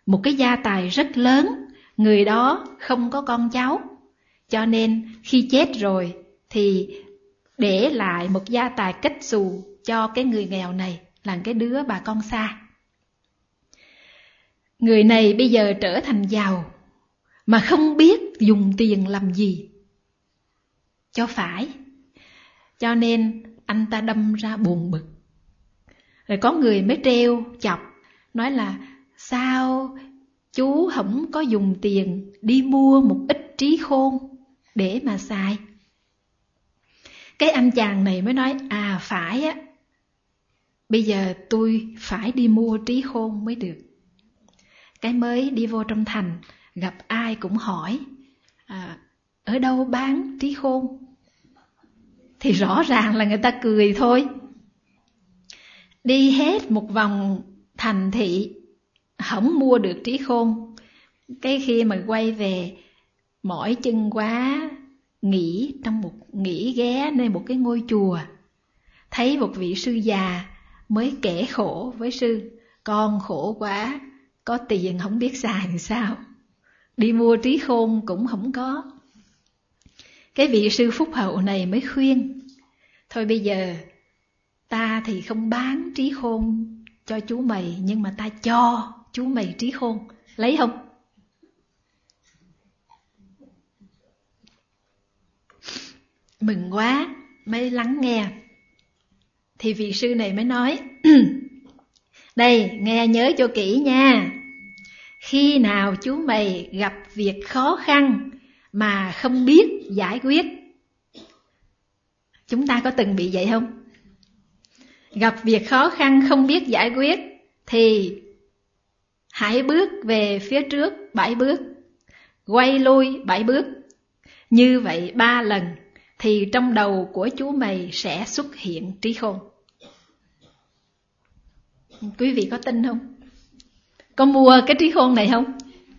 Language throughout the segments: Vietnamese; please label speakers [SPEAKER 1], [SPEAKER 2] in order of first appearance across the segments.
[SPEAKER 1] một cái gia tài rất lớn, người đó không có con cháu, cho nên khi chết rồi thì để lại một gia tài kết xù cho cái người nghèo này, là cái đứa bà con xa. Người này bây giờ trở thành giàu mà không biết dùng tiền làm gì cho phải, cho nên anh ta đâm ra buồn bực. Rồi có người mới trêu chọc, nói là sao chú không có dùng tiền đi mua một ít trí khôn để mà xài. Cái anh chàng này mới nói, phải á, bây giờ tôi phải đi mua trí khôn mới được. Cái mới đi vô trong thành, gặp ai cũng hỏi, ở đâu bán trí khôn? Thì rõ ràng là người ta cười thôi. Đi hết một vòng thành thị, không mua được trí khôn. Cái khi mà quay về, mỏi chân quá, nghỉ ghé nơi một cái ngôi chùa, thấy một vị sư già mới kể khổ với sư, con khổ quá, có tiền không biết xài thì sao, đi mua trí khôn cũng không có. Cái vị sư phúc hậu này mới khuyên, thôi bây giờ ta thì không bán trí khôn cho chú mày, nhưng mà ta cho chú mày trí khôn, lấy không? Mừng quá, mới lắng nghe. Thì vị sư này mới nói, đây, nghe nhớ cho kỹ nha. Khi nào chú mày gặp việc khó khăn mà không biết giải quyết, chúng ta có từng bị vậy không? Gặp việc khó khăn không biết giải quyết thì hãy bước về phía trước 7 bước, quay lui 7 bước. Như vậy 3 lần thì trong đầu của chú mày sẽ xuất hiện trí khôn. Quý vị có tin không? Có mua cái trí khôn này không?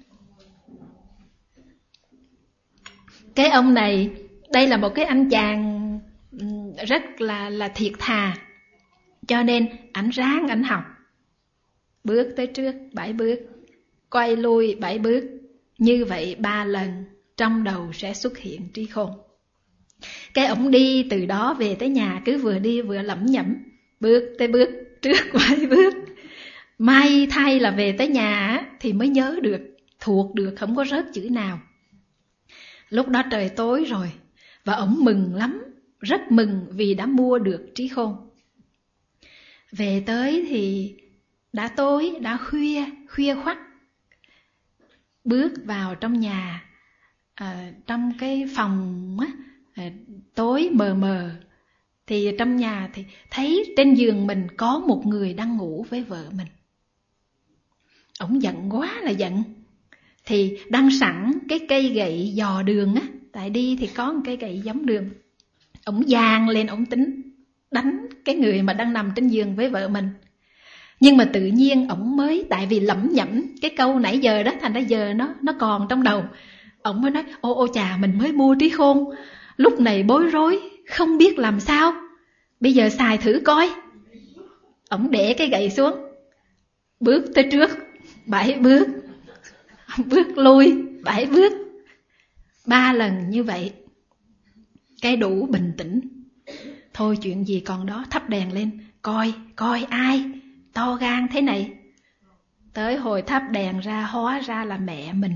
[SPEAKER 1] Cái ông này, đây là một cái anh chàng rất là thiệt thà, cho nên ảnh ráng ảnh học. Bước tới trước 7 bước, quay lui 7 bước. Như vậy 3 lần trong đầu sẽ xuất hiện trí khôn. Cái ổng đi từ đó về tới nhà, cứ vừa đi vừa lẩm nhẩm, bước tới bước trước 7 bước. May thay là về tới nhà thì mới nhớ được, thuộc được, không có rớt chữ nào. Lúc đó trời tối rồi, và ổng mừng lắm, rất mừng vì đã mua được trí khôn. Về tới thì đã tối, đã khuya khoắt. Bước vào trong nhà, trong cái phòng tối mờ mờ, thì trong nhà thì thấy trên giường mình có một người đang ngủ với vợ mình. Ổng giận quá là giận, thì đang sẵn cái cây gậy dò đường á, tại đi thì có một cây gậy giống đường. Ổng giang lên, ổng tính đánh cái người mà đang nằm trên giường với vợ mình. Nhưng mà tự nhiên ổng mới, tại vì lẩm nhẩm cái câu nãy giờ đó, thành ra giờ nó còn trong đầu. Ổng mới nói, ô chà, mình mới mua trí khôn, lúc này bối rối, không biết làm sao, bây giờ xài thử coi. Ổng để cái gậy xuống, bước tới trước 7 bước, bước lui 7 bước, 3 lần như vậy. Cái đủ bình tĩnh. Thôi chuyện gì còn đó, thắp đèn lên, coi ai to gan thế này. Tới hồi thắp đèn ra, hóa ra là mẹ mình.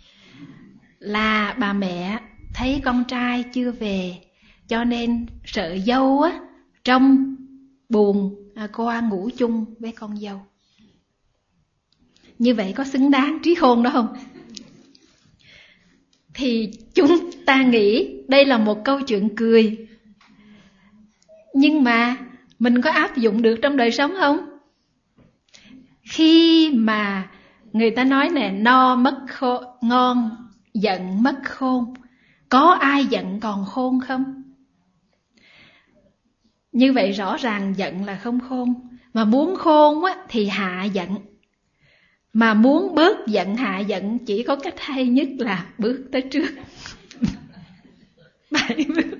[SPEAKER 1] Là bà mẹ thấy con trai chưa về, cho nên sợ dâu á trong buồn qua ngủ chung với con dâu. Như vậy có xứng đáng trí khôn đó không? Thì chúng ta nghĩ đây là một câu chuyện cười, nhưng mà mình có áp dụng được trong đời sống không? Khi mà người ta nói nè, no mất ngon, giận mất khôn, có ai giận còn khôn không? Như vậy rõ ràng giận là không khôn. Mà muốn khôn á, thì hạ giận. Mà muốn bớt giận hạ giận, chỉ có cách hay nhất là bước tới trước 7 bước.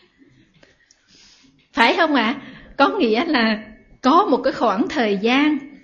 [SPEAKER 1] Phải không ạ? Có nghĩa là có một cái khoảng thời gian